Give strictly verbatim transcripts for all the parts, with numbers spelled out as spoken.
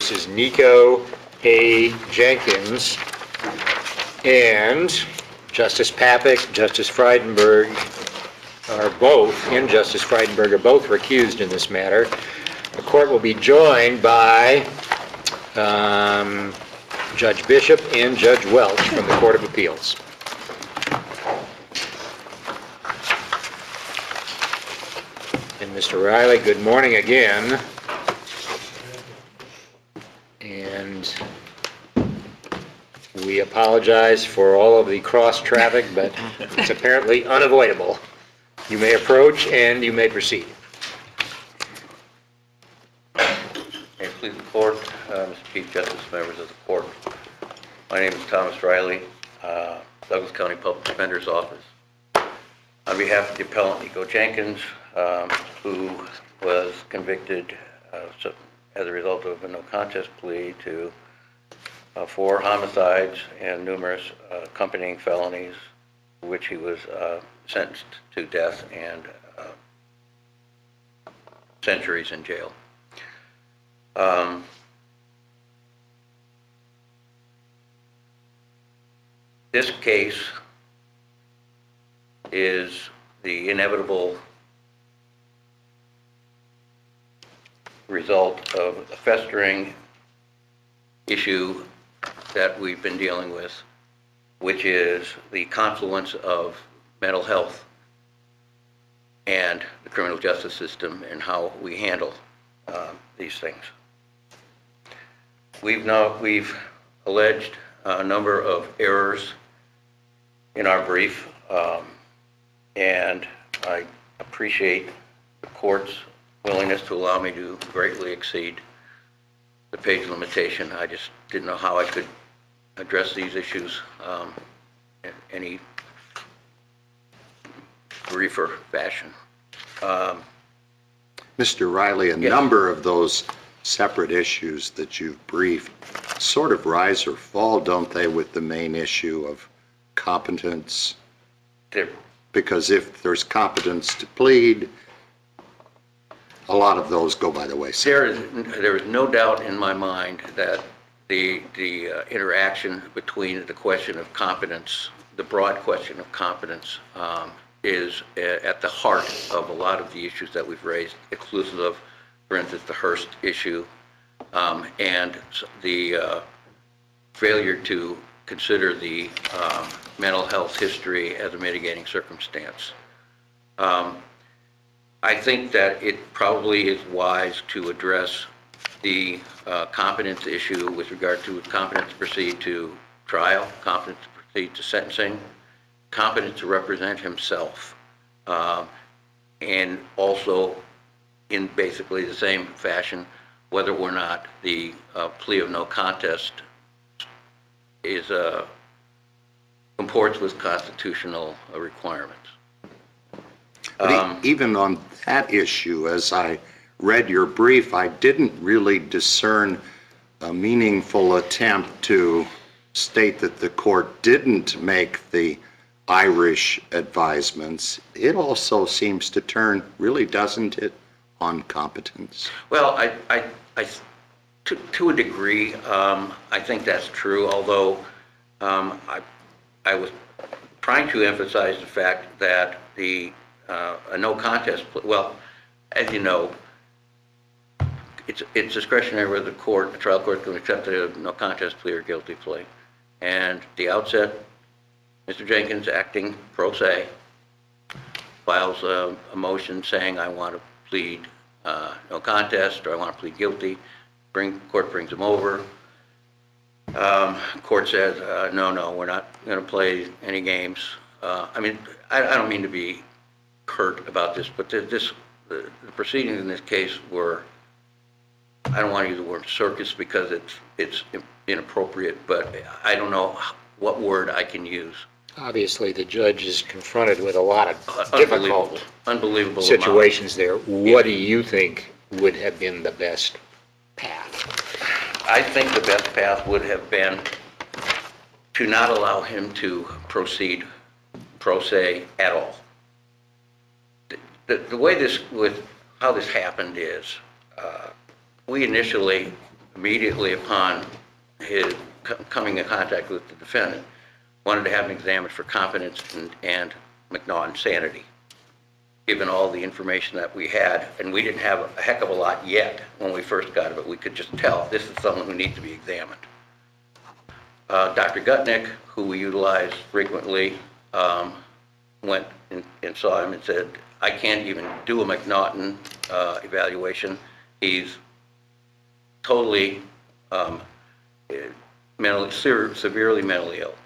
Missus Nico A. Jenkins, and Justice Papik, Justice Frydenberg are both, and Justice Frydenberg are both recused in this matter. The court will be joined by um, Judge Bishop and Judge Welch from the Court of Appeals. And Mister Riley, good morning again. And we apologize for all of the cross traffic, but it's apparently unavoidable. You may approach and you may proceed. May it please the court, uh, Mister Chief Justice, members of the court. My name is Thomas Riley, uh, Douglas County Public Defender's Office. On behalf of the appellant Nico Jenkins, um, who was convicted uh, so, as a result of a no contest plea to uh, four homicides and numerous uh, accompanying felonies, for which he was uh, sentenced to death and uh, centuries in jail. Um, this case is the inevitable result of a festering issue that we've been dealing with, which is the confluence of mental health and the criminal justice system and how we handle uh, these things. We've now we've alleged a number of errors in our brief, um, and I appreciate the court's willingness to allow me to greatly exceed the page limitation. I just didn't know how I could address these issues um, in any briefer fashion. Um, Mister Riley, a yes. number of those separate issues that you've briefed sort of rise or fall, don't they, with the main issue of competence? Because if there's competence to plead, a lot of those go by the wayside. There is, there is no doubt in my mind that the, the uh, interaction between the question of competence, the broad question of competence, um, is uh, at the heart of a lot of the issues that we've raised, exclusive of, for instance, the Hearst issue, um, and the uh, failure to consider the um, mental health history as a mitigating circumstance. Um, I think that it probably is wise to address the uh, competence issue with regard to competence to proceed to trial, competence to proceed to sentencing, competence to represent himself, uh, and also in basically the same fashion, whether or not the uh, plea of no contest is uh, comports with constitutional uh, requirements. But Um, e- even on that issue, as I read your brief, I didn't really discern a meaningful attempt to state that the court didn't make the Irish advisements. It also seems to turn, really doesn't it, on competence? Well, I, I, I to, to a degree, um, I think that's true, although um, I, I was trying to emphasize the fact that the uh, a no contest, well, as you know, it's, it's discretionary whether the court, the trial court can accept a no contest plea or guilty plea. And at the outset, Mister Jenkins, acting pro se, files a, a motion saying, I want to plead uh, no contest, or I want to plead guilty. Bring, court brings him over. Um, court says, uh, no, no, we're not going to play any games. Uh, I mean, I, I don't mean to be curt about this, but this, the, the proceedings in this case were, I don't want to use the word circus because it's, it's inappropriate, but I don't know what word I can use. Obviously, the judge is confronted with a lot of Unbelievable, difficult unbelievable situations amount. there. What do you think would have been the best path? I think the best path would have been to not allow him to proceed pro se at all. The, the, the way this, with how this happened is, uh, we initially immediately upon his co- coming in contact with the defendant, wanted to have him examined for competence and, and McNaughton sanity, given all the information that we had. And we didn't have a heck of a lot yet when we first got it, but we could just tell this is someone who needs to be examined. Uh, Doctor Gutnick, who we utilize frequently, um, went and, and saw him and said, I can't even do a McNaughton uh, evaluation. He's totally um, mentally, severely mentally ill.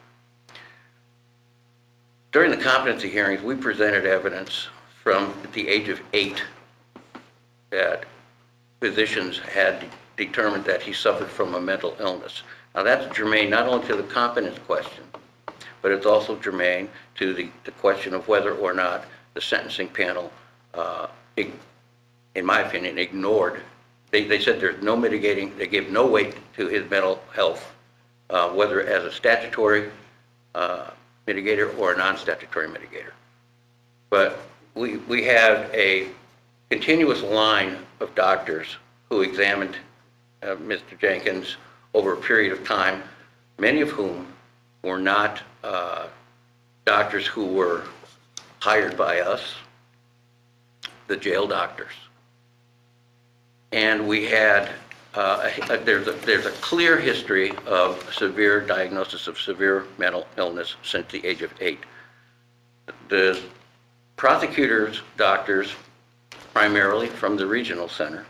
During the competency hearings, we presented evidence from the age of eight that physicians had determined that he suffered from a mental illness. Now that's germane not only to the competence question, but it's also germane to the, the question of whether or not the sentencing panel, uh, in my opinion, ignored. They, they said there's no mitigating, they gave no weight to his mental health, uh, whether as a statutory uh, mitigator or a non-statutory mitigator. But we, we had a continuous line of doctors who examined uh, Mister Jenkins over a period of time, many of whom were not uh, doctors who were hired by us, the jail doctors. And we had, uh, a, there's, a, there's a clear history of severe diagnosis of severe mental illness since the age of eight. The prosecutors, doctors, primarily from the regional center,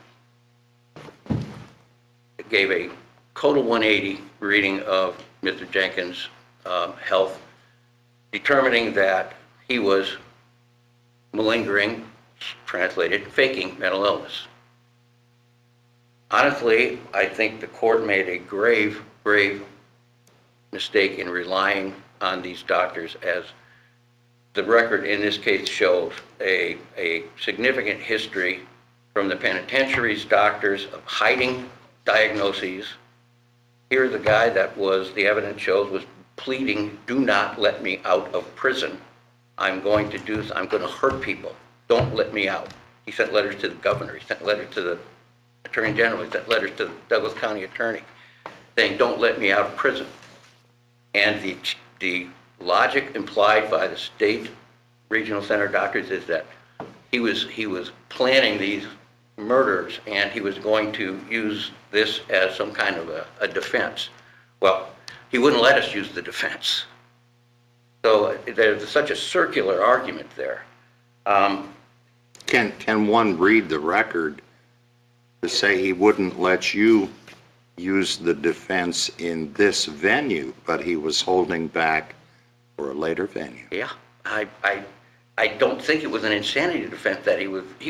gave a total one eighty reading of Mister Jenkins' um, health, determining that he was malingering, translated, faking mental illness. Honestly, I think the court made a grave, grave mistake in relying on these doctors, as the record in this case shows a, a significant history from the penitentiary's doctors of hiding diagnoses. Here's a guy that was, the evidence shows, was pleading, do not let me out of prison. I'm going to do, I'm going to hurt people. Don't let me out. He sent letters to the governor. He sent letters to the attorney general. He sent letters to the Douglas County attorney saying, don't let me out of prison. And the, the logic implied by the state regional center doctors is that he was, he was planning these murders and he was going to use this as some kind of a, a defense. Well, he wouldn't let us use the defense. So there's such a circular argument there. Um, Can, can one read the record to say he wouldn't let you use the defense in this venue, but he was holding back for a later venue? Yeah, I, I, I don't think it was an insanity defense that he was, he,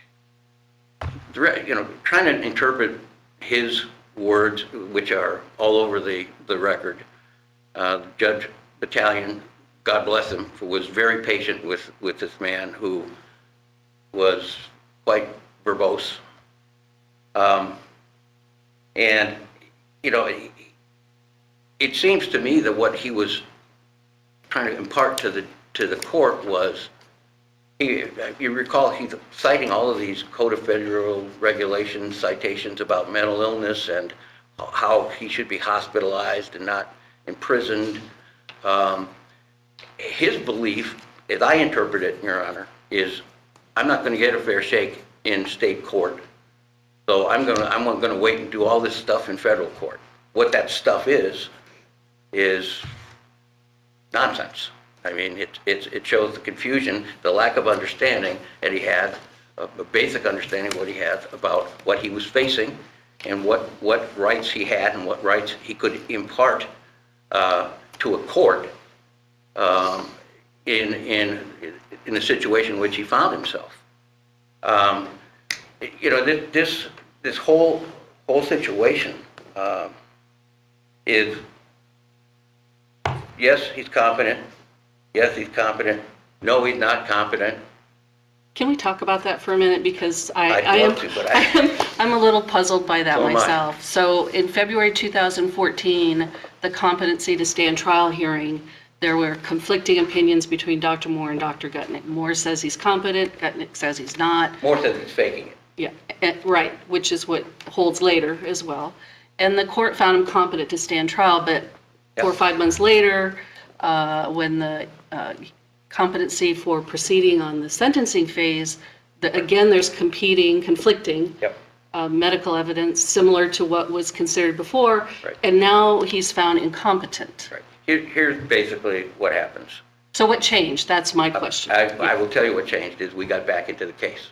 you know, trying to interpret his words, which are all over the, the record. Uh, Judge Battalion, God bless him, was very patient with, with this man who was quite verbose. Um, and, you know, it, it seems to me that what he was trying to impart to the, to the court was, he, you recall he's citing all of these Code of Federal Regulations, citations about mental illness and how he should be hospitalized and not imprisoned. Um, his belief, as I interpret it, Your Honor, is I'm not going to get a fair shake in state court, so I'm going to I'm going to wait and do all this stuff in federal court. What that stuff is, is nonsense. I mean, it, it, it shows the confusion, the lack of understanding that he had, a, a basic understanding of what he had about what he was facing and what, what rights he had and what rights he could impart uh, to a court um, in, in, in the situation in which he found himself. Um, you know, this, this, this whole, whole situation uh, is, yes, he's competent. Yes, he's competent. No, he's not competent. Can we talk about that for a minute? Because I, I'd I am, love to, but I- I am, I'm a little puzzled by that So am I. myself. So in February two thousand fourteen, the competency to stand trial hearing, there were conflicting opinions between Doctor Moore and Doctor Gutnick. Moore says he's competent, Gutnick says he's not. Moore says he's faking it. Yeah, eh, right, which is what holds later as well. And the court found him competent to stand trial, but four or Yeah. five months later, uh, when the uh, competency for proceeding on the sentencing phase, the, again, there's competing, conflicting Yep. uh, medical evidence similar to what was considered before, Right. and now he's found incompetent. Right. Here, here's basically what happens. So what changed? That's my question. I, I will tell you what changed is we got back into the case.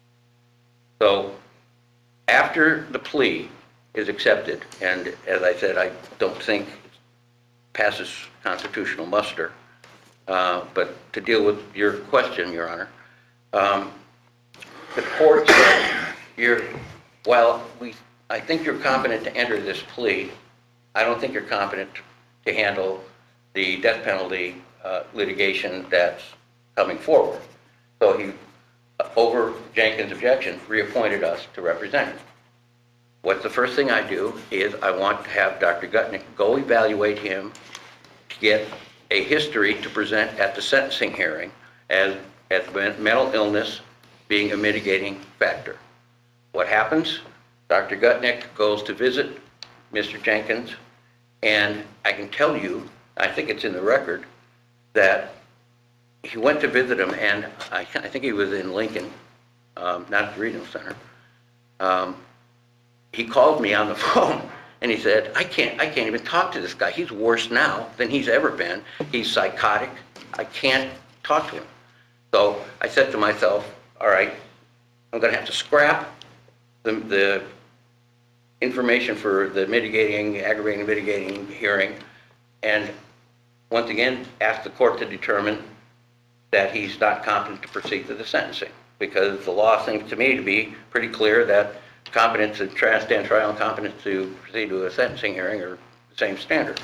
So after the plea is accepted, and as I said, I don't think it passes constitutional muster, uh, but to deal with your question, Your Honor, um, the court said, you're, while we, I think you're competent to enter this plea, I don't think you're competent to handle the death penalty uh, litigation that's coming forward. So he, over Jenkins' objection, reappointed us to represent him. What's the first thing I do is I want to have Doctor Gutnick go evaluate him to get a history to present at the sentencing hearing as, as mental illness being a mitigating factor. What happens? Doctor Gutnick goes to visit Mister Jenkins, and I can tell you, I think it's in the record, that he went to visit him, and I, I think he was in Lincoln, um, not at the Regional Center. Um, he called me on the phone, and he said, I can't, I can't even talk to this guy. He's worse now than he's ever been. He's psychotic. I can't talk to him. So I said to myself, all right, I'm going to have to scrap the, the information for the mitigating, aggravating, mitigating hearing, and once again, ask the court to determine that he's not competent to proceed to the sentencing, because the law seems to me to be pretty clear that competence to stand trial and competence to proceed to a sentencing hearing are the same standard.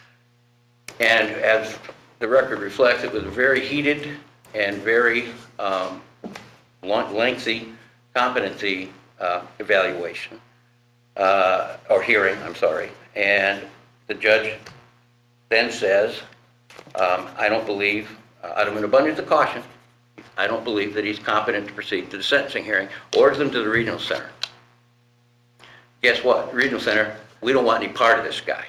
And as the record reflects, it was a very heated and very um, lengthy competency uh, evaluation, uh, or hearing, I'm sorry. And the judge then says, um, I don't believe, uh, out of an abundance of caution, I don't believe that he's competent to proceed to the sentencing hearing, orders him to the Regional Center. Guess what? Regional Center, we don't want any part of this guy.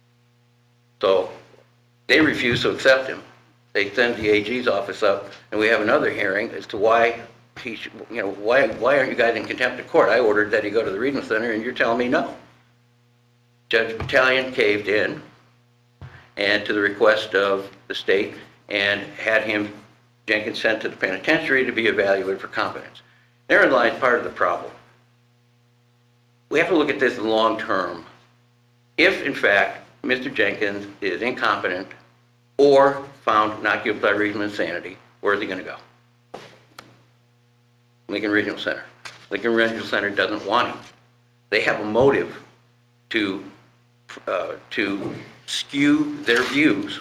So they refuse to accept him. They send the A G's office up, and we have another hearing as to why he should, you know, why, why aren't you guys in contempt of court? I ordered that he go to the Regional Center, and you're telling me no. Judge Battalion caved in, and to the request of the state, and had him, Jenkins, sent to the penitentiary to be evaluated for competence. Therein lies part of the problem. We have to look at this long term. If, in fact, Mister Jenkins is incompetent or found not guilty by reason of insanity, where is he going to go? Lincoln Regional Center. Lincoln Regional Center doesn't want him. They have a motive to, uh, to skew their views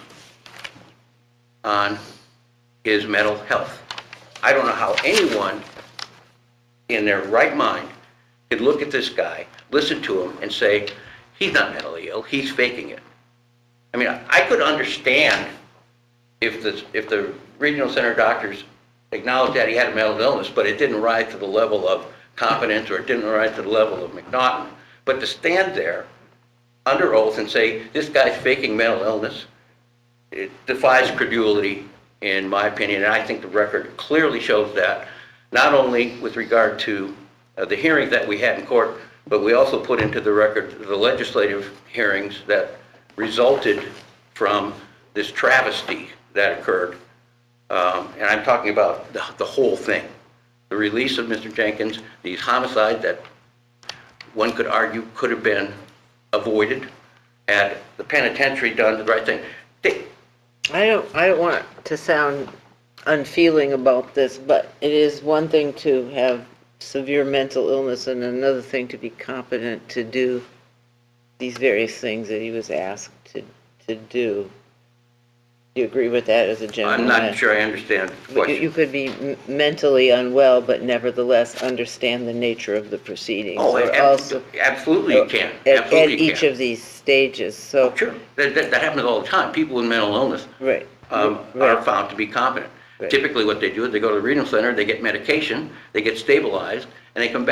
on his mental health. I don't know how anyone in their right mind could look at this guy, listen to him, and say, he's not mentally ill, he's faking it. I mean, I could understand if the, if the Regional Center doctors acknowledged that he had a mental illness, but it didn't rise to the level of competence, or it didn't rise to the level of McNaughton. But to stand there under oath and say, this guy's faking mental illness, it defies credulity, in my opinion, and I think the record clearly shows that, not only with regard to uh, the hearings that we had in court, but we also put into the record the legislative hearings that resulted from this travesty that occurred. Um, and I'm talking about the, the whole thing. The release of Mister Jenkins, these homicides that one could argue could have been avoided, had the penitentiary done the right thing. They, I don't, I don't want to sound unfeeling about this, but it is one thing to have severe mental illness and another thing to be competent to do these various things that he was asked to, to do. Do you agree with that as a general I'm matter? not sure I understand the But you- You question. could be m- mentally unwell, but nevertheless understand the nature of the proceedings. Oh, or ab- also absolutely you can. At, at Absolutely you each can. of these stages, so, Sure, that, that, that happens all the time. People with mental illness right. um, right. are found to be competent. Right. Typically what they do is they go to the Regional Center, they get medication, they get stabilized, and they come back.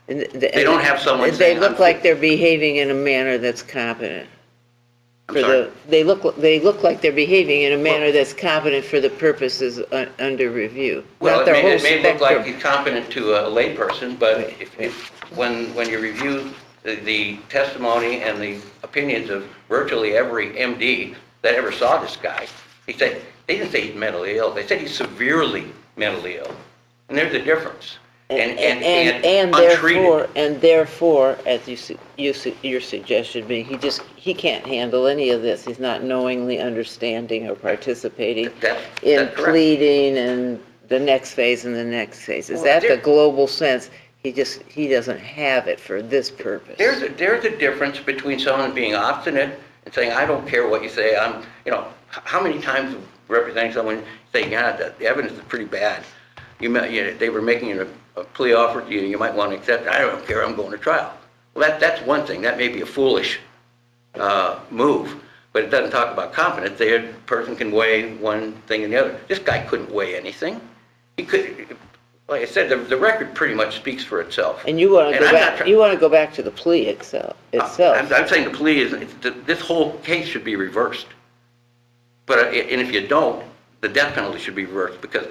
And th- They don't have someone They saying, look "I'm like fit." they're behaving in a manner that's competent. I'm For sorry? the, they look, they look like they're behaving in a manner that's competent for the purposes uh, under review. Well, Not it their may, whole it may look like spectrum. he's competent to a layperson, but Right, if, if, when, when you review the, the testimony and the opinions of virtually every M D that ever saw this guy, he said, they didn't say he's mentally ill, they said he's severely mentally ill. And there's a difference. And, and, And, and and untreated. therefore, and therefore, as you, su- you, su- your suggestion being, he just, he can't handle any of this. He's not knowingly understanding or participating That- in that's correct. pleading and the next phase and the next phase. Is Well, that the there- global sense? He just, he doesn't have it for this purpose. There's a, there's a difference between someone being obstinate and saying, I don't care what you say, I'm, you know, h- how many times representing someone saying, yeah, the the evidence is pretty bad. You met, you know, they were making a, a plea offer to you, you might want to accept it, I don't care, I'm going to trial. Well, that, that's one thing, that may be a foolish, uh, move, but it doesn't talk about competence. The person can weigh one thing and the other. This guy couldn't weigh anything. He could, like I said, the, the record pretty much speaks for itself. And you want to And go I'm not back, try- you want to go back to the plea itself, itself. I'm, I'm saying the plea is, it's- th- this whole case should be reversed. But, uh, and if you don't, the death penalty should be reversed, because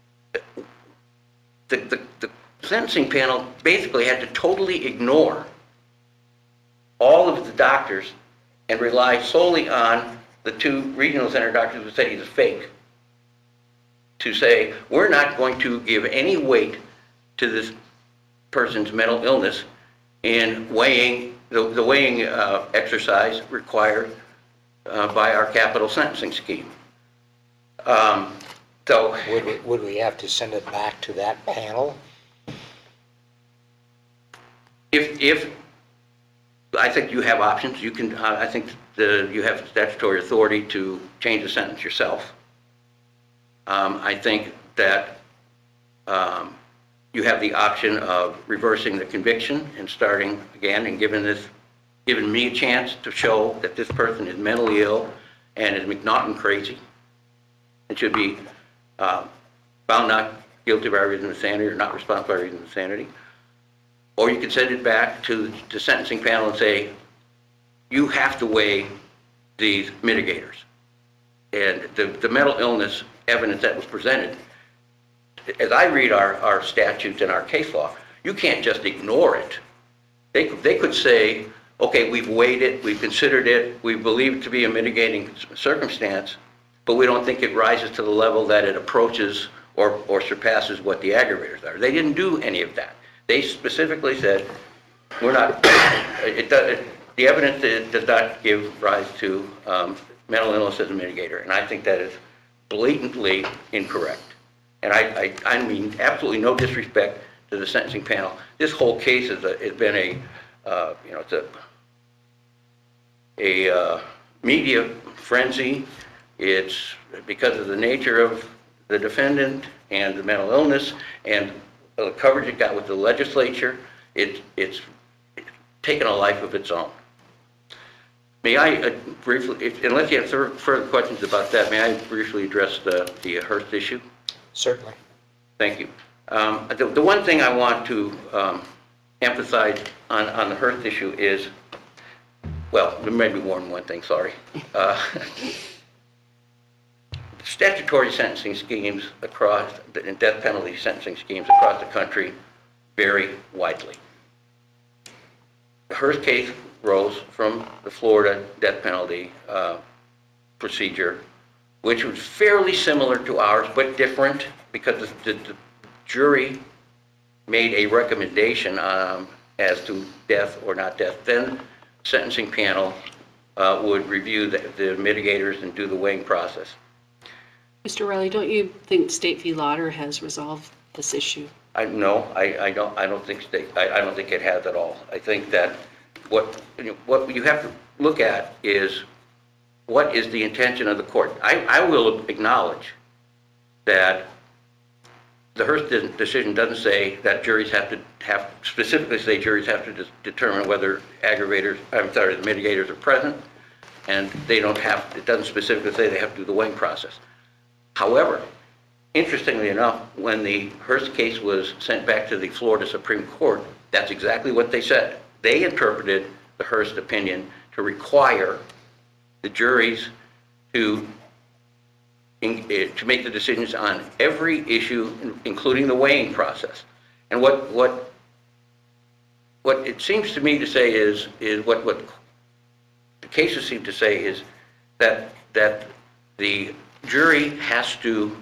the, the, the sentencing panel basically had to totally ignore all of the doctors and rely solely on the two regional center doctors who said he's a fake, to say, we're not going to give any weight to this person's mental illness in weighing, the, the weighing uh, exercise required uh, by our capital sentencing scheme. Um, so, Would we, would we have to send it back to that panel? if, if, I think you have options, you can, uh, I think the, you have statutory authority to change the sentence yourself. Um, I think that um, you have the option of reversing the conviction and starting again and giving this, giving me a chance to show that this person is mentally ill and is McNaughton crazy. It should be uh, found not guilty by reason of insanity or not responsible by reason of insanity. Or you could send it back to the sentencing panel and say, you have to weigh these mitigators. And the, the mental illness evidence that was presented, as I read our, our statutes and our case law, you can't just ignore it. They, could- they could say, okay, we've weighed it, we've considered it, we believe it to be a mitigating circumstance, but we don't think it rises to the level that it approaches or, or surpasses what the aggravators are. They didn't do any of that. They specifically said, we're not, it does, the evidence is- does not give rise to um, mental illness as a mitigator, and I think that is blatantly incorrect. And I, I, I mean absolutely no disrespect to the sentencing panel. This whole case is a, has been a, uh, you know, it's a, a uh, media frenzy. It's because of the nature of the defendant and the mental illness and the coverage it got with the legislature. It, it's taken a life of its own. May I uh, briefly, if, unless you have fur- further questions about that, may I briefly address the, the Hearst issue? Certainly. Thank you. Um, the, the one thing I want to um, emphasize on, on the Hearst issue is, well, there may be more than one thing, sorry. Uh, statutory sentencing schemes across, and death penalty sentencing schemes across the country vary widely. The Hearst case rose from the Florida death penalty uh, procedure, which was fairly similar to ours, but different because the, the, the jury made a recommendation um, as to death or not death. Then sentencing panel uh, would review the, the mitigators and do the weighing process. Mister Riley, don't you think State v. Lauder has resolved this issue? I, no, I, I don't, I don't think state, I, I don't think it has at all. I think that what, you know, what you have to look at is what is the intention of the court. I, I will acknowledge that the Hearst decision doesn't say that juries have to have, specifically say juries have to de- determine whether aggravators, I'm sorry, the mitigators are present, and they don't have, it doesn't specifically say they have to do the weighing process. However, interestingly enough, when the Hearst case was sent back to the Florida Supreme Court, That's exactly what they said. They interpreted the Hearst opinion to require the juries to, in- eh, to make the decisions on every issue, in- including the weighing process. And what, what, what it seems to me to say is, is what, what the cases seem to say is that, that the jury has to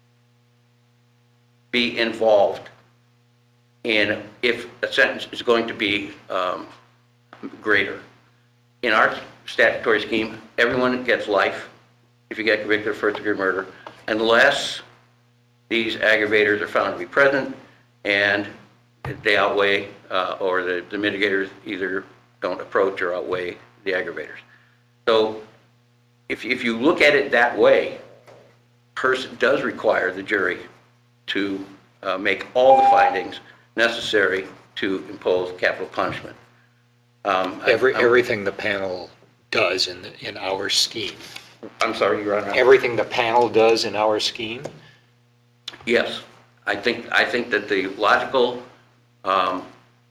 be involved in if a sentence is going to be um, greater. In our statutory scheme, everyone gets life if you get convicted of first degree murder, unless these aggravators are found to be present and they outweigh, uh, or the, the mitigators either don't approach or outweigh the aggravators. So if, if you look at it that way, Hearst does require the jury to uh, make all the findings necessary to impose capital punishment. Um, I- Every, I'm- everything the panel does in, the- in our scheme. I'm sorry, Your Honor. Everything the panel does in our scheme? Yes, I think, I think that the logical um,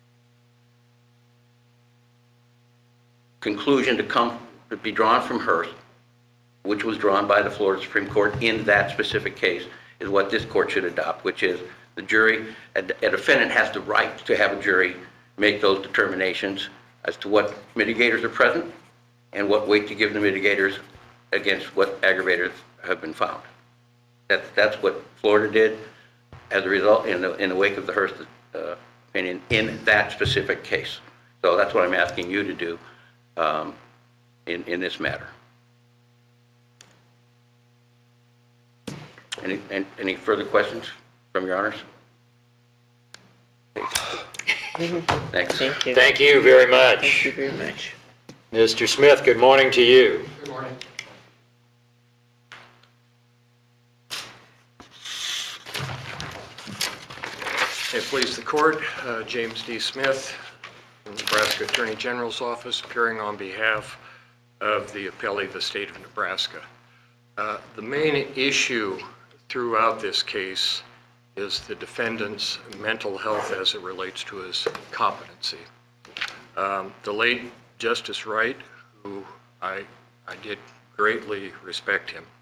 conclusion to come, to be drawn from Hearst, which was drawn by the Florida Supreme Court in that specific case, is what this court should adopt, which is the jury, a a defendant has the right to have a jury make those determinations as to what mitigators are present and what weight to give the mitigators against what aggravators have been found. That's, that's what Florida did as a result in the, in the wake of the Hearst uh, opinion in that specific case. So that's what I'm asking you to do um, in, in this matter. Any, an- any further questions from your honors? Thanks. Thank you. Thank you very Thank you much. very much. Mister Smith, good morning to you. Good morning. May it please the court, uh, James D. Smith, from the Nebraska Attorney General's Office, appearing on behalf of the appellee, the state of Nebraska. Uh, The main issue throughout this case is the defendant's mental health as it relates to his competency. Um, The late Justice Wright, who I, I did greatly respect him,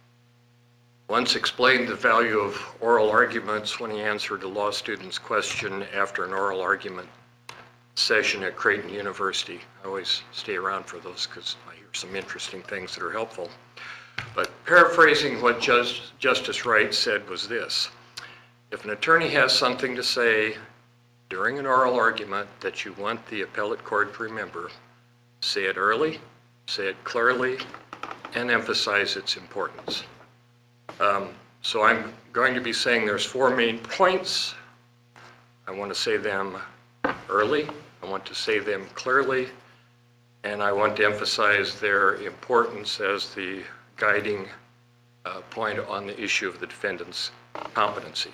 once explained the value of oral arguments when he answered a law student's question after an oral argument session at Creighton University. I always stay around for those because I hear some interesting things that are helpful. But paraphrasing what Judge, Justice Wright said was this: if an attorney has something to say during an oral argument that you want the appellate court to remember, say it early, say it clearly, and emphasize its importance. Um, so I'm going to be saying there's four main points. I want to say them early, I want to say them clearly, and I want to emphasize their importance as the guiding uh, point on the issue of the defendant's competency.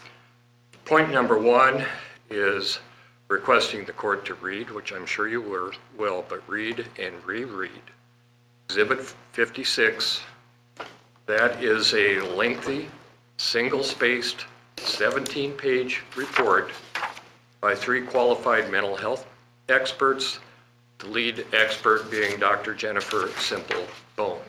Point number one is requesting the court to read, which I'm sure you will, will, but read and reread, Exhibit fifty-six. That is a lengthy, single-spaced, seventeen-page report by three qualified mental health experts, the lead expert being Doctor Jennifer Simple Bone.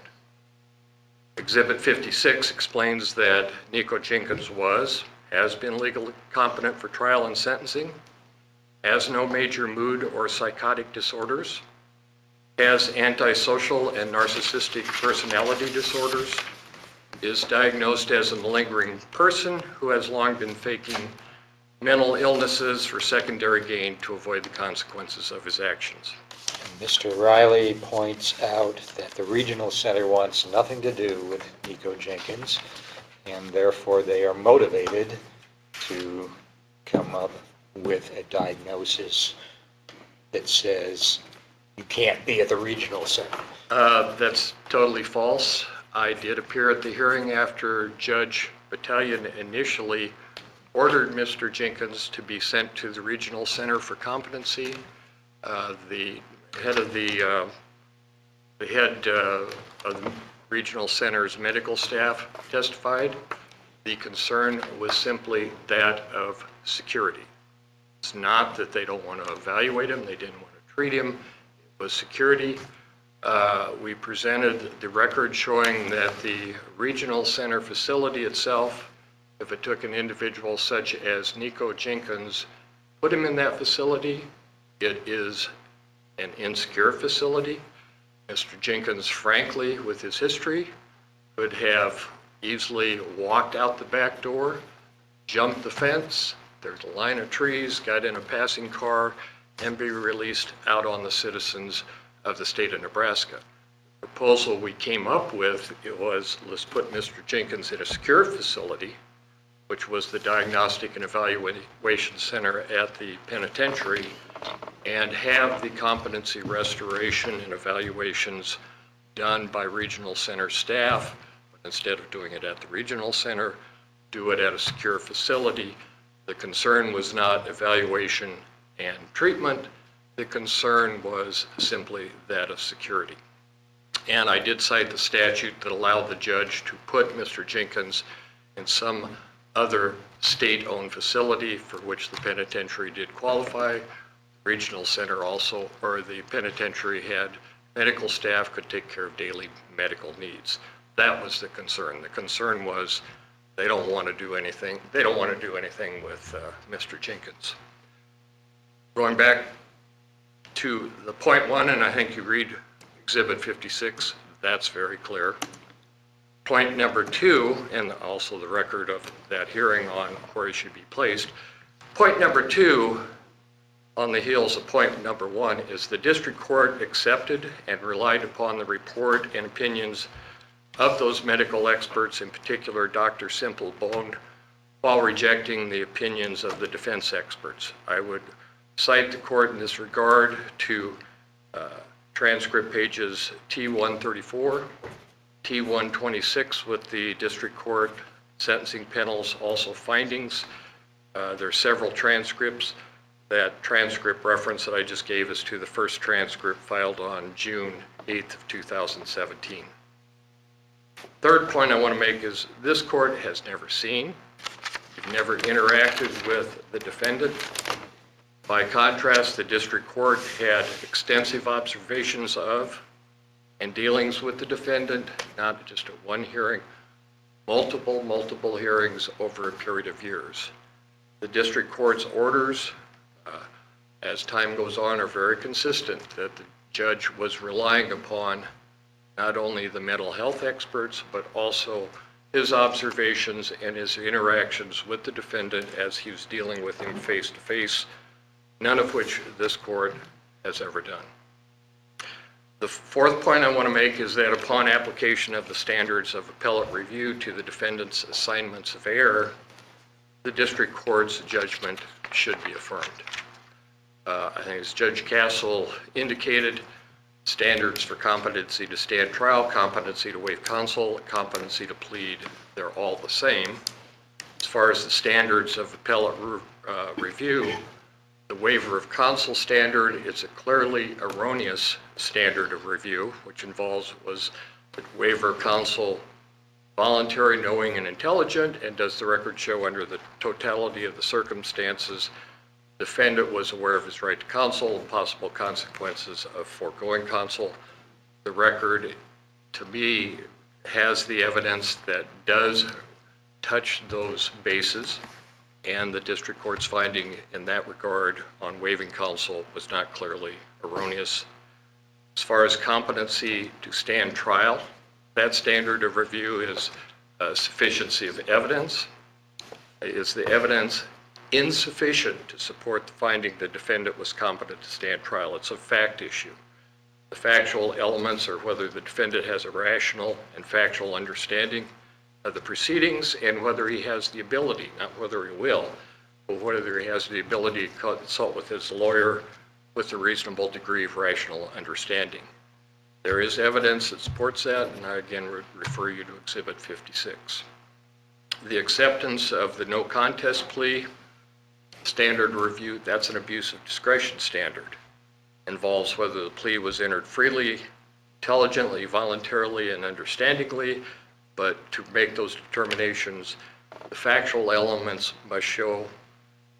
Exhibit fifty-six explains that Nico Jenkins was, has been legally competent for trial and sentencing, has no major mood or psychotic disorders, has antisocial and narcissistic personality disorders, is diagnosed as a malingering person who has long been faking mental illnesses for secondary gain to avoid the consequences of his actions. Mister Riley points out that the regional center wants nothing to do with Nico Jenkins, and therefore they are motivated to come up with a diagnosis that says you can't be at the regional center. Uh, That's totally false. I did appear at the hearing after Judge Battalion initially ordered Mister Jenkins to be sent to the Regional Center for Competency. Uh, The head of the, uh, the head uh, of the Regional Center's medical staff testified. The concern was simply that of security. It's not that they don't want to evaluate him, they didn't want to treat him. It was security. Uh, We presented the record showing that the regional center facility itself, if it took an individual such as Nico Jenkins, put him in that facility, it is an insecure facility. Mister Jenkins, frankly, with his history, could have easily walked out the back door, jumped the fence, there's a line of trees, got in a passing car, and be released out on the citizens of the state of Nebraska. The proposal we came up with, it was, let's put Mister Jenkins in a secure facility, which was the Diagnostic and Evaluation Center at the penitentiary, and have the competency restoration and evaluations done by regional center staff. But instead of doing it at the regional center, do it at a secure facility. The concern was not evaluation and treatment. The concern was simply that of security. And I did cite the statute that allowed the judge to put Mister Jenkins in some other state-owned facility for which the penitentiary did qualify. Regional center also, or the penitentiary had medical staff could take care of daily medical needs. That was the concern. The concern was they don't want to do anything. They don't want to do anything with uh, Mister Jenkins. Going back to the point one, and I think you read Exhibit fifty-six, that's very clear. Point number two, and also the record of that hearing on where he should be placed. Point number two, on the heels of point number one, is the district court accepted and relied upon the report and opinions of those medical experts, in particular Doctor Simplebone, while rejecting the opinions of the defense experts. I would cite the court in this regard to uh, transcript pages T one thirty-four, T one twenty-six with the district court sentencing panels, also findings. Uh, there are several transcripts. That transcript reference that I just gave is to the first transcript filed on June eighth of two thousand seventeen. Third point I want to make is this court has never seen, never interacted with the defendant. By contrast, the district court had extensive observations of and dealings with the defendant, not just at one hearing, multiple, multiple hearings over a period of years. The district court's orders, uh, as time goes on, are very consistent that the judge was relying upon not only the mental health experts, but also his observations and his interactions with the defendant as he was dealing with him face to face, none of which this court has ever done. The fourth point I want to make is that upon application of the standards of appellate review to the defendant's assignments of error, the district court's judgment should be affirmed. Uh, I think as Judge Castle indicated, standards for competency to stand trial, competency to waive counsel, competency to plead, they're all the same. As far as the standards of appellate re uh, review, the waiver of counsel standard is a clearly erroneous standard of review, which involves was the waiver of counsel voluntary, knowing, and intelligent, and does the record show under the totality of the circumstances defendant was aware of his right to counsel and possible consequences of foregoing counsel. The record, to me, has the evidence that does touch those bases, and the district court's finding in that regard on waiving counsel was not clearly erroneous. As far as competency to stand trial, that standard of review is uh, sufficiency of evidence. Is the evidence insufficient to support the finding the defendant was competent to stand trial? It's a fact issue. The factual elements are whether the defendant has a rational and factual understanding of the proceedings and whether he has the ability, not whether he will, but whether he has the ability to consult with his lawyer with a reasonable degree of rational understanding. There is evidence that supports that, and I again re refer you to Exhibit fifty-six. The acceptance of the no contest plea standard review, that's an abuse of discretion standard. Involves whether the plea was entered freely, intelligently, voluntarily, and understandingly, but to make those determinations, the factual elements must show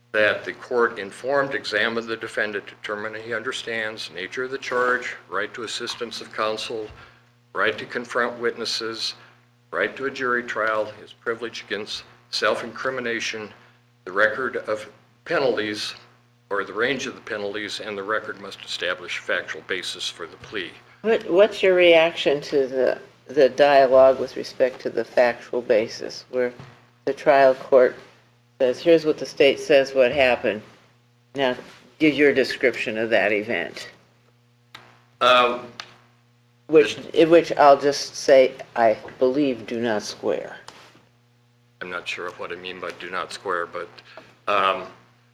that the court informed, examined the defendant, determined he understands the nature of the charge, right to assistance of counsel, right to confront witnesses, right to a jury trial, his privilege against self-incrimination, the record of penalties, or the range of the penalties, and the record must establish factual basis for the plea. What, what's your reaction to the, the dialogue with respect to the factual basis, where the trial court says, here's what the state says what happened. Now, give your description of that event. Um, Which, in which I'll just say, I believe do not square. I'm not sure of what I mean by do not square, but um,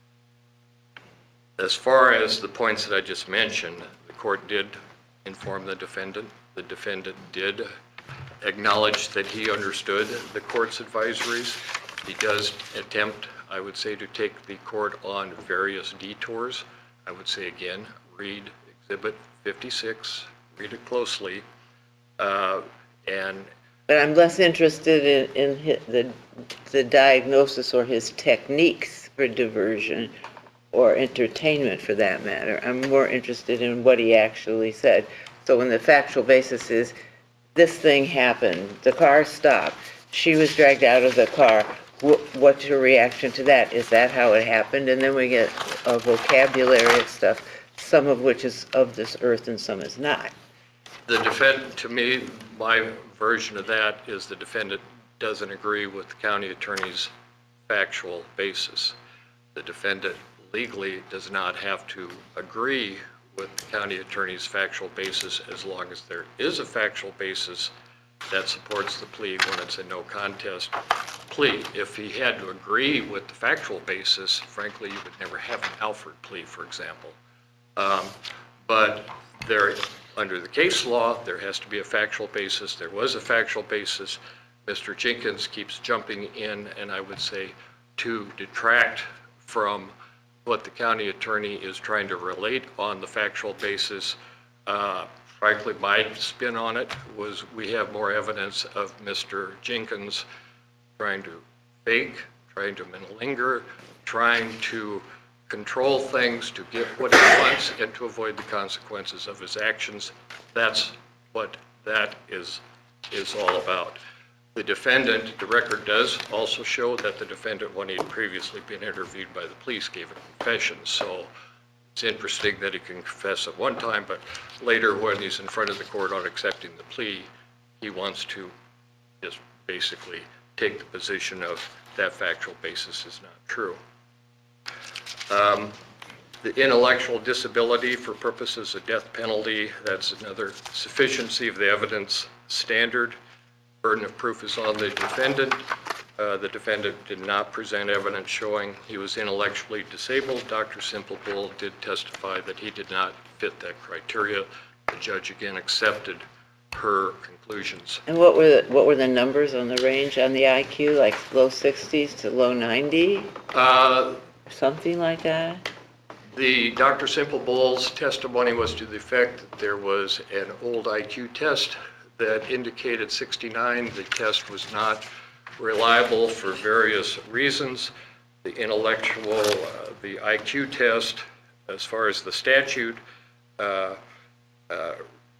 as far as the points that I just mentioned, the court did inform the defendant. The defendant did acknowledge that he understood the court's advisories. He does attempt, I would say, to take the court on various detours. I would say again, read Exhibit fifty-six, read it closely, uh, and But I'm less interested in, in hi- the, the diagnosis or his techniques for diversion or entertainment for that matter. I'm more interested in what he actually said. So when the factual basis is, this thing happened, the car stopped, she was dragged out of the car, wh- what's your reaction to that? Is that how it happened? And then we get a vocabulary of stuff, some of which is of this earth and some is not. the defendant, to me, my version of that is the defendant doesn't agree with the county attorney's factual basis. The defendant legally does not have to agree with the county attorney's factual basis as long as there is a factual basis that supports the plea when it's a no contest plea. If he had to agree with the factual basis, frankly, you would never have an Alford plea, for example. Um, but there, under the case law, there has to be a factual basis. There was a factual basis. Mister Jenkins keeps jumping in, and I would say to detract from what the county attorney is trying to relate on the factual basis. Uh, frankly, my spin on it was we have more evidence of Mister Jenkins trying to fake, trying to linger, trying to control things to get what he wants and to avoid the consequences of his actions. That's what that is, is all about. The defendant, the record does also show that the defendant, when he had previously been interviewed by the police, gave a confession. So it's interesting that he can confess at one time, but later when he's in front of the court on accepting the plea, he wants to just basically take the position of that factual basis is not true. Um, the intellectual disability for purposes of death penalty, that's another sufficiency of the evidence standard. Burden of proof is on the defendant. Uh, the defendant did not present evidence showing he was intellectually disabled. Doctor Simplebull did testify that he did not fit that criteria. The judge again accepted her conclusions. And what were the, what were the numbers on the range on the I Q, like low sixties to low ninety, Uh, something like that? The Doctor Simplebull's testimony was to the effect that there was an old I Q test that indicated sixty-nine. The test was not reliable for various reasons. The intellectual, uh, the I Q test, as far as the statute, uh, uh,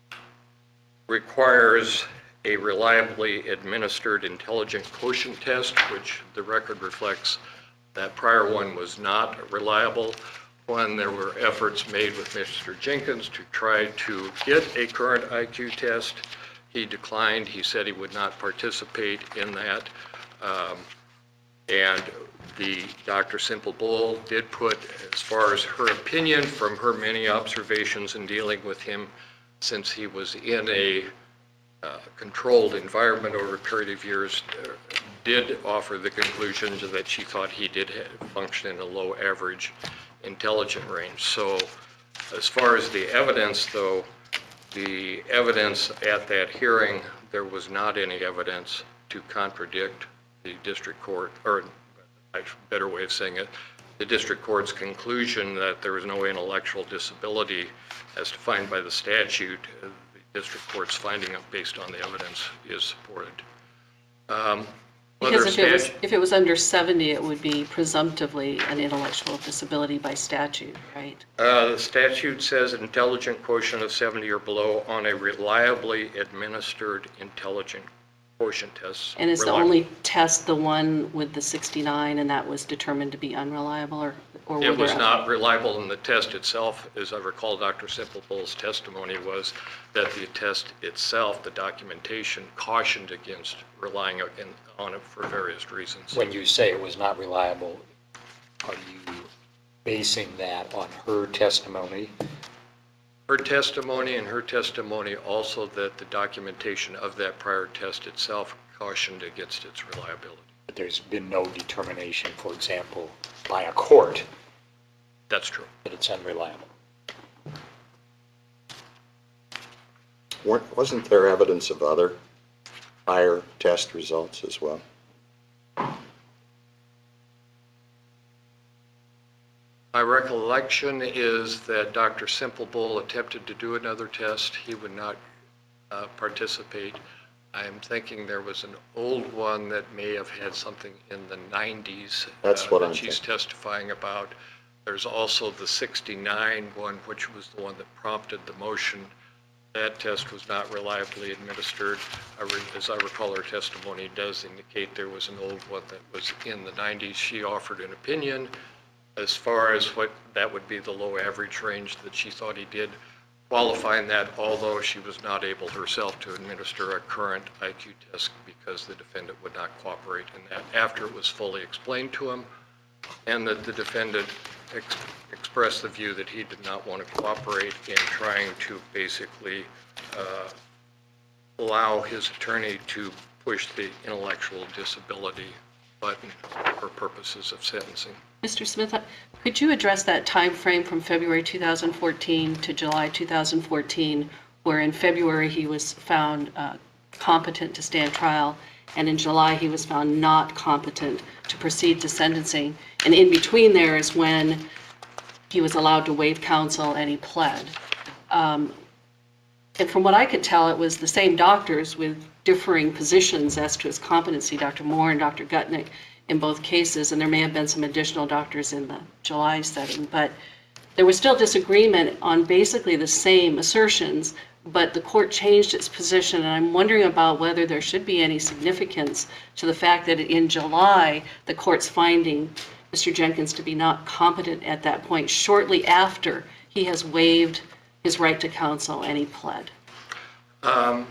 requires a reliably administered intelligent quotient test, which the record reflects that prior one was not reliable. When there were efforts made with Mister Jenkins to try to get a current I Q test, he declined. He said he would not participate in that. Um, and the Doctor Simplebull did put, as far as her opinion from her many observations in dealing with him, since he was in a uh, controlled environment over a period of years, uh, did offer the conclusion that she thought he did have, function in a low average intelligent range. So as far as the evidence, though, the evidence at that hearing, there was not any evidence to contradict the district court, or a better way of saying it, the district court's conclusion that there was no intellectual disability as defined by the statute. The district court's finding based on the evidence is supported. Um, Whether Because if it was, statute- if it was under seventy, it would be presumptively an intellectual disability by statute, right? Uh, The statute says intelligent quotient of seventy or below on a reliably administered intelligent quotient test. And is the Reliable. only test the one with the sixty-nine, and that was determined to be unreliable, or? or were It was there not reliable, and the test itself, as I recall, Doctor Simplebull's testimony was that the test itself, the documentation, cautioned against relying on on it for various reasons. When you say it was not reliable, are you basing that on her testimony? Her testimony and her testimony also that the documentation of that prior test itself cautioned against its reliability. But there's been no determination, for example, by a court That's true. that it's unreliable. Weren't- Wasn't there evidence of other higher test results as well? My recollection is that Doctor Simplebull attempted to do another test. He would not uh, participate. I'm thinking there was an old one that may have had something in the nineties. That's uh, what that I'm she's thinking. testifying about. There's also the sixty-nine one, which was the one that prompted the motion. That test was not reliably administered. I re- As I recall, her testimony does indicate there was an old one that was in the nineties. She offered an opinion as far as what that would be the low average range that she thought he did, qualifying that, although she was not able herself to administer a current I Q test because the defendant would not cooperate in that after it was fully explained to him, and that the defendant ex- expressed the view that he did not want to cooperate in trying to basically uh, allow his attorney to push the intellectual disability button for purposes of sentencing. Mister Smith, uh, could you address that time frame from February two thousand fourteen to July two thousand fourteen, where in February he was found uh, competent to stand trial, and in July he was found not competent to proceed to sentencing, and in between there is when he was allowed to waive counsel and he pled. Um, And from what I could tell, it was the same doctors with differing positions as to his competency, Doctor Moore and Doctor Gutnick in both cases, and there may have been some additional doctors in the July setting, but there was still disagreement on basically the same assertions, but the court changed its position, and I'm wondering about whether there should be any significance to the fact that in July, the court's finding Mister Jenkins to be not competent at that point, shortly after he has waived his right to counsel and he pled. Um,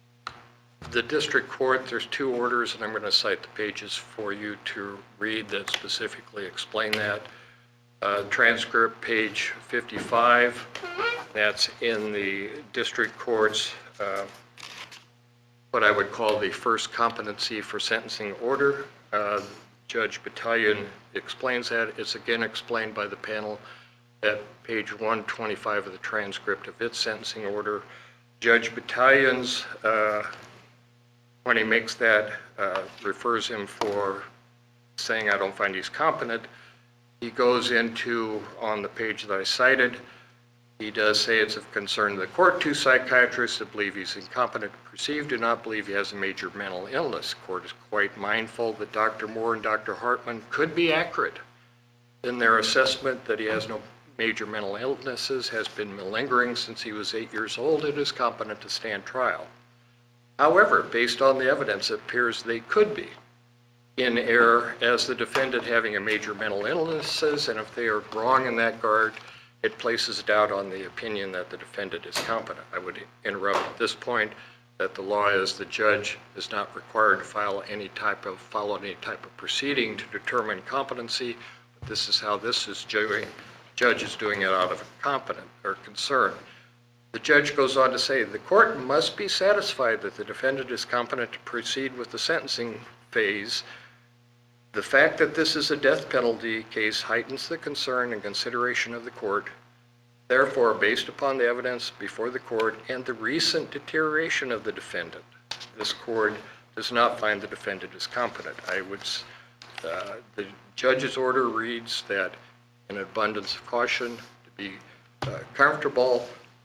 The district court, there's two orders, and I'm going to cite the pages for you to read that specifically explain that. Uh, Transcript, page fifty-five, that's in the district court's, uh, what I would call the first competency for sentencing order. Uh, Judge Battalion explains that. It's again explained by the panel at page one twenty-five of the transcript of its sentencing order. Judge Battalion's, uh, when he makes that, uh, refers him for saying, I don't find he's competent, he goes into, on the page that I cited, he does say it's of concern to the court. Two psychiatrists that believe he's incompetent to proceed do not believe he has a major mental illness. The court is quite mindful that Doctor Moore and Doctor Hartman could be accurate in their assessment that he has no major mental illnesses, has been malingering since he was eight years old, and is competent to stand trial. However, based on the evidence, it appears they could be in error as the defendant having a major mental illnesses, and if they are wrong in that regard, it places doubt on the opinion that the defendant is competent. I would interrupt at this point that the law is the judge is not required to file any type of, follow any type of proceeding to determine competency. But this is how this is doing. Judge is doing it out of competent or concern. The judge goes on to say, the court must be satisfied that the defendant is competent to proceed with the sentencing phase. The fact that this is a death penalty case heightens the concern and consideration of the court. Therefore, based upon the evidence before the court and the recent deterioration of the defendant, this court does not find the defendant is competent. I would, uh, the judge's order reads that an abundance of caution, to be uh, comfortable,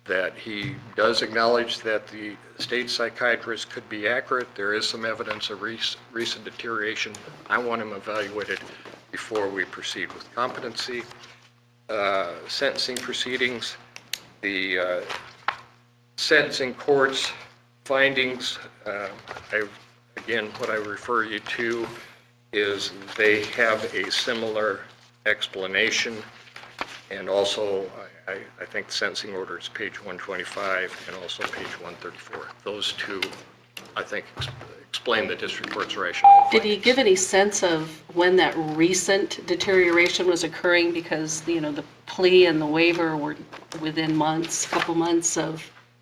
that he does acknowledge that the state psychiatrist could be accurate. There is some evidence of rec- recent deterioration. I want him evaluated before we proceed with competency. Uh, sentencing proceedings, the uh, sentencing court's findings, uh, I, again, what I refer you to is they have a similar explanation, and also I, I think the sentencing order is page one twenty-five and also page one thirty-four. Those two, I think, ex- explain the district court's rationale. Did he give any sense of when that recent deterioration was occurring? Because, you know, the plea and the waiver were within months, couple months of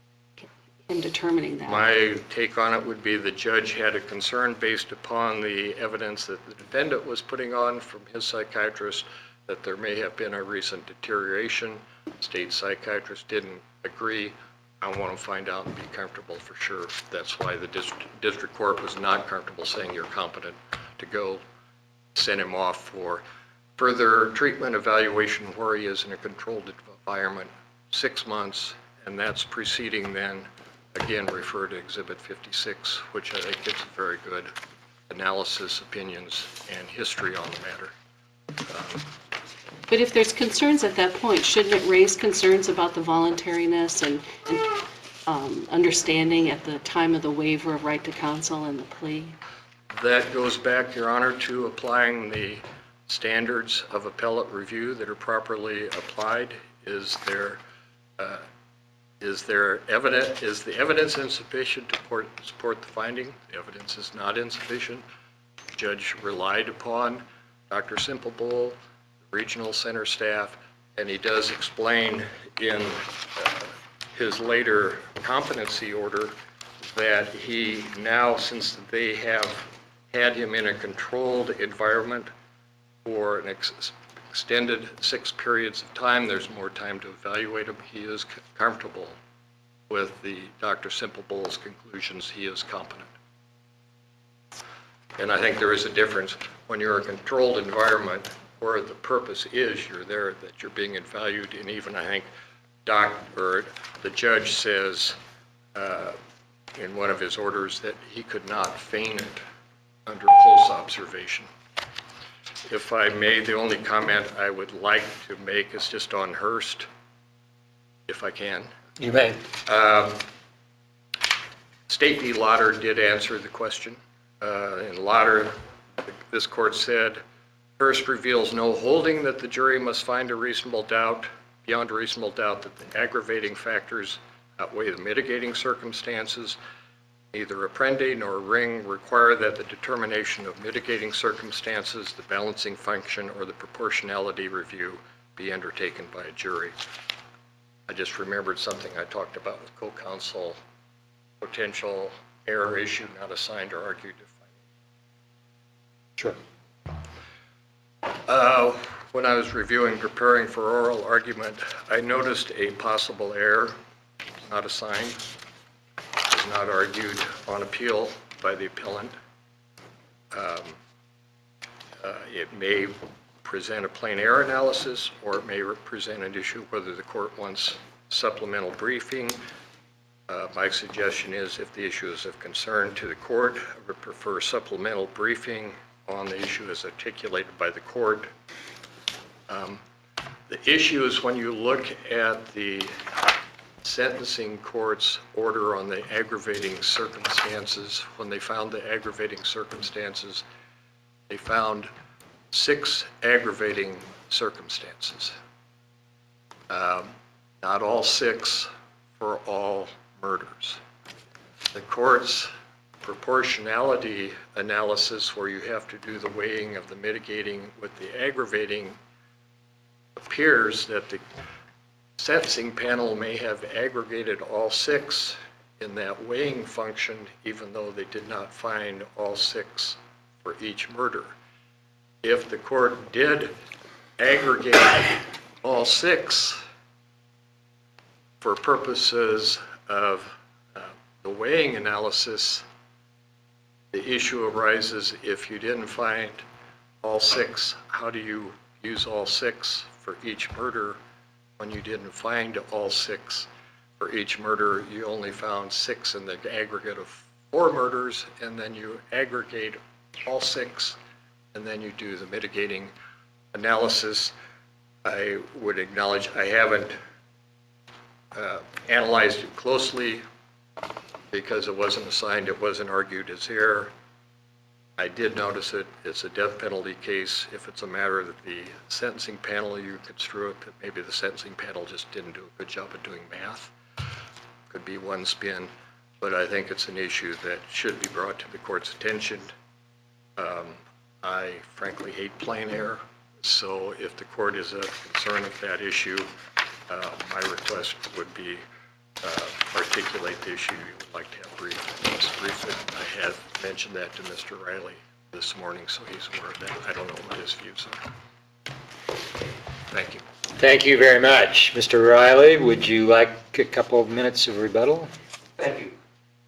him determining that. My take on it would be the judge had a concern based upon the evidence that the defendant was putting on from his psychiatrist that there may have been a recent deterioration. State psychiatrist didn't agree. I want to find out and be comfortable for sure. That's why the district, district court was not comfortable saying you're competent to go, send him off for further treatment evaluation where he is in a controlled environment, six months, and that's preceding then, again, refer to Exhibit fifty-six, which I think gives a very good analysis, opinions, and history on the matter. Um, But if there's concerns at that point, shouldn't it raise concerns about the voluntariness and, and um, understanding at the time of the waiver of right to counsel and the plea? That goes back, Your Honor, to applying the standards of appellate review that are properly applied. Is there, uh, is there evidence, is the evidence insufficient to support, support the finding? The evidence is not insufficient. The judge relied upon Doctor Simplebowl, the regional center staff, and he does explain in uh, his later competency order that he now, since they have had him in a controlled environment for an ex- extended six periods of time, there's more time to evaluate him. He is c- comfortable with the Doctor Simplebowl's conclusions. He is competent. And I think there is a difference when you're in a controlled environment where the purpose is you're there, that you're being evaluated, and even I think Doc, or the judge says uh, in one of his orders that he could not feign it under close observation. If I may, the only comment I would like to make is just on Hearst, if I can. You may. Um, State v. Lauder did answer the question. Uh, in Lauder, this court said, Hearst reveals no holding that the jury must find a reasonable doubt, beyond a reasonable doubt, that the aggravating factors outweigh the mitigating circumstances. Neither Apprendi nor Ring require that the determination of mitigating circumstances, the balancing function, or the proportionality review be undertaken by a jury. I just remembered something I talked about with co-counsel, potential error issue not assigned or argued to Sure. Uh, when I was reviewing, preparing for oral argument, I noticed a possible error not assigned, was not argued on appeal by the appellant. Um, uh, It may present a plain error analysis, or it may present an issue whether the court wants supplemental briefing. Uh, My suggestion is if the issue is of concern to the court, I would prefer supplemental briefing on the issue as articulated by the court. Um, The issue is when you look at the sentencing court's order on the aggravating circumstances, when they found the aggravating circumstances, they found six aggravating circumstances. Um, Not all six for all murders. The court's proportionality analysis, where you have to do the weighing of the mitigating with the aggravating, appears that the sentencing panel may have aggregated all six in that weighing function, even though they did not find all six for each murder. If the court did aggregate all six for purposes of uh, the weighing analysis, the issue arises, if you didn't find all six, how do you use all six for each murder when you didn't find all six for each murder, you only found six in the aggregate of four murders, and then you aggregate all six, and then you do the mitigating analysis. I would acknowledge I haven't uh, analyzed it closely because it wasn't assigned, it wasn't argued as error. I did notice it, it's a death penalty case. If it's a matter that the sentencing panel, you construe it, that maybe the sentencing panel just didn't do a good job of doing math. Could be one spin, but I think it's an issue that should be brought to the court's attention. Um, I frankly hate plain error, so if the court is of concern with that issue, uh, my request would be uh, articulate the issue you would like to have briefed. Just briefly, I have mentioned that to Mister Riley this morning, so he's aware of that. I don't know what his views are. Thank you. Thank you very much. Mister Riley, would you like a couple of minutes of rebuttal? Thank you.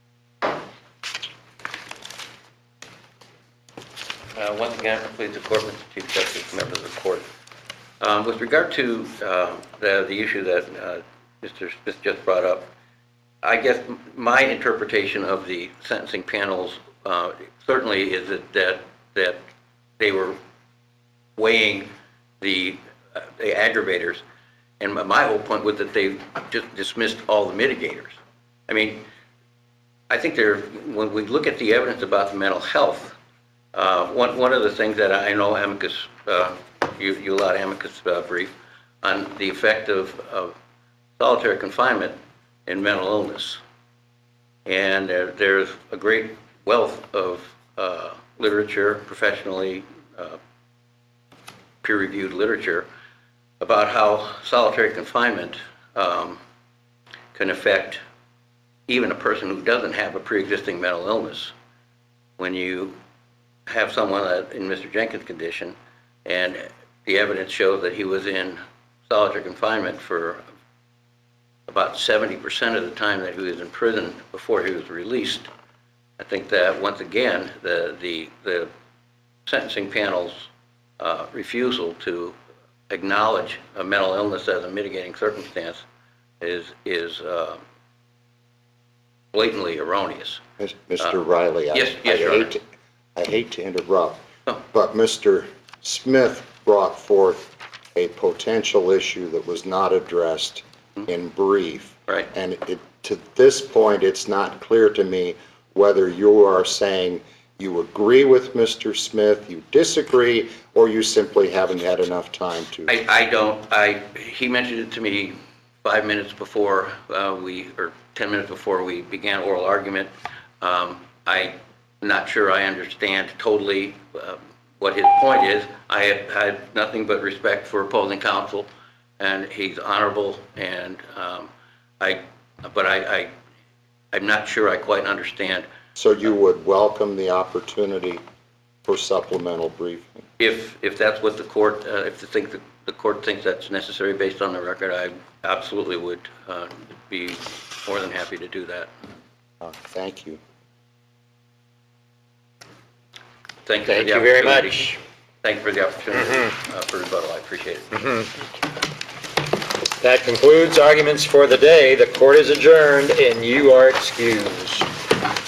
Uh, Once again, please the court, Mister Chief Justice, members of the court. Um, With regard to uh, the the issue that uh, Mister Smith just brought up, I guess my interpretation of the sentencing panels uh, certainly is that, that that they were weighing the, uh, the aggravators, and my- my whole point was that they just dismissed all the mitigators. I mean, I think there, when we look at the evidence about the mental health, uh, one one of the things that I know amicus, uh, you you allowed amicus uh, brief on the effect of, of solitary confinement in mental illness. And there, there's a great wealth of uh, literature, professionally uh, peer-reviewed literature, about how solitary confinement um, can affect even a person who doesn't have a pre-existing mental illness. When you have someone that, in Mister Jenkins' condition, and the evidence shows that he was in solitary confinement for about seventy percent of the time that he was in prison before he was released. I think that, once again, the, the, the sentencing panel's uh, refusal to acknowledge a mental illness as a mitigating circumstance is, is uh, blatantly erroneous. Mister Riley, I yes, yes, I Your Honor. hate, to- I hate to interrupt, Oh. but Mister Smith brought forth a potential issue that was not addressed in brief. Right. And it, to this point, it's not clear to me whether you are saying you agree with Mister Smith, you disagree, or you simply haven't had enough time to. I, I don't, I, he mentioned it to me five minutes before uh, we, or ten minutes before we began oral argument. Um, I'm not sure I understand totally uh, what his point is. I have had nothing but respect for opposing counsel, and he's honorable, and um, I, but I, I, I'm not sure I quite understand. So you would welcome the opportunity for supplemental briefing? If, if that's what the court, uh, if the think, the, the court thinks that's necessary based on the record, I absolutely would uh, be more than happy to do that. Uh, Thank you. Thank you for Thank the you very opportunity. much. Thank you for the opportunity uh, for rebuttal. I appreciate it. That concludes arguments for the day. The court is adjourned and you are excused.